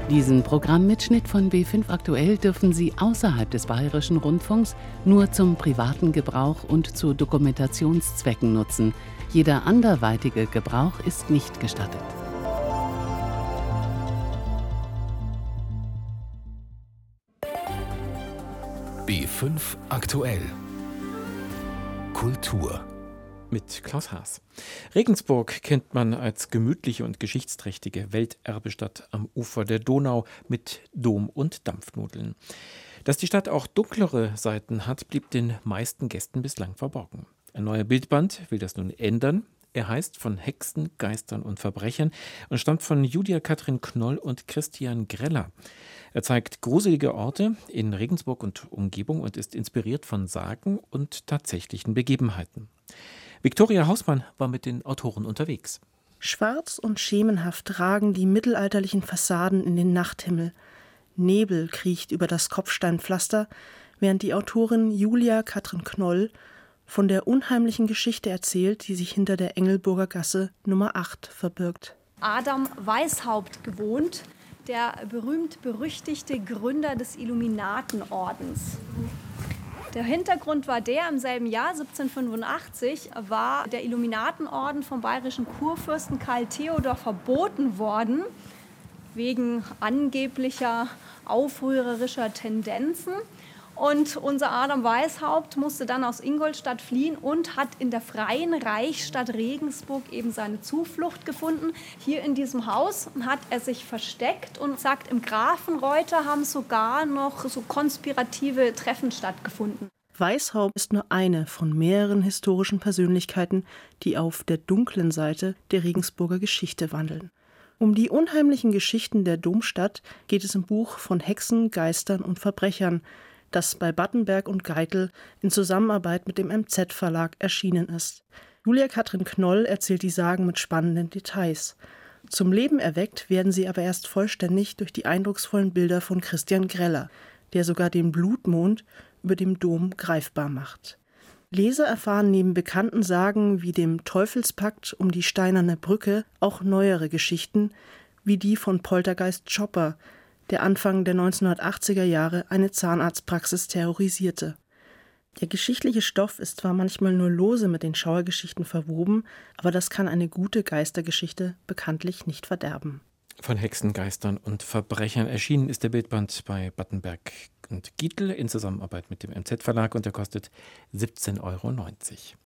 Diesen Programmmitschnitt von B5 Aktuell dürfen Sie außerhalb des Bayerischen Rundfunks nur zum privaten Gebrauch und zu Dokumentationszwecken nutzen. Jeder anderweitige Gebrauch ist nicht gestattet. B5 Aktuell. Kultur. Mit Klaus Haas. Regensburg kennt man als gemütliche und geschichtsträchtige Welterbestadt am Ufer der Donau mit Dom und Dampfnudeln. Dass die Stadt auch dunklere Seiten hat, blieb den meisten Gästen bislang verborgen. Ein neuer Bildband will das nun ändern. Er heißt Von Hexen, Geistern und Verbrechern und stammt von Julia Katrin Knoll und Christian Greller. Er zeigt gruselige Orte in Regensburg und Umgebung und ist inspiriert von Sagen und tatsächlichen Begebenheiten. Viktoria Hausmann war mit den Autoren unterwegs. Schwarz und schemenhaft ragen die mittelalterlichen Fassaden in den Nachthimmel. Nebel kriecht über das Kopfsteinpflaster, während die Autorin Julia Katrin Knoll von der unheimlichen Geschichte erzählt, die sich hinter der Engelburger Gasse Nummer 8 verbirgt. Adam Weishaupt gewohnt, der berühmt-berüchtigte Gründer des Illuminatenordens. Der Hintergrund war der, im selben Jahr, 1785, war der Illuminatenorden vom bayerischen Kurfürsten Karl Theodor verboten worden, wegen angeblicher aufrührerischer Tendenzen. Und unser Adam Weishaupt musste dann aus Ingolstadt fliehen und hat in der Freien Reichsstadt Regensburg eben seine Zuflucht gefunden. Hier in diesem Haus hat er sich versteckt und sagt, im Grafenreuter haben sogar noch so konspirative Treffen stattgefunden. Weishaupt ist nur eine von mehreren historischen Persönlichkeiten, die auf der dunklen Seite der Regensburger Geschichte wandeln. Um die unheimlichen Geschichten der Domstadt geht es im Buch Von Hexen, Geistern und Verbrechern, das bei Battenberg und Geitel in Zusammenarbeit mit dem MZ-Verlag erschienen ist. Julia Katrin Knoll erzählt die Sagen mit spannenden Details. Zum Leben erweckt werden sie aber erst vollständig durch die eindrucksvollen Bilder von Christian Greller, der sogar den Blutmond über dem Dom greifbar macht. Leser erfahren neben bekannten Sagen wie dem Teufelspakt um die Steinerne Brücke auch neuere Geschichten, wie die von Poltergeist Chopper, der Anfang der 1980er Jahre eine Zahnarztpraxis terrorisierte. Der geschichtliche Stoff ist zwar manchmal nur lose mit den Schauergeschichten verwoben, aber das kann eine gute Geistergeschichte bekanntlich nicht verderben. Von Hexen, Geistern und Verbrechern erschienen ist der Bildband bei Battenberg und Geitel in Zusammenarbeit mit dem MZ-Verlag und der kostet 17,90 €.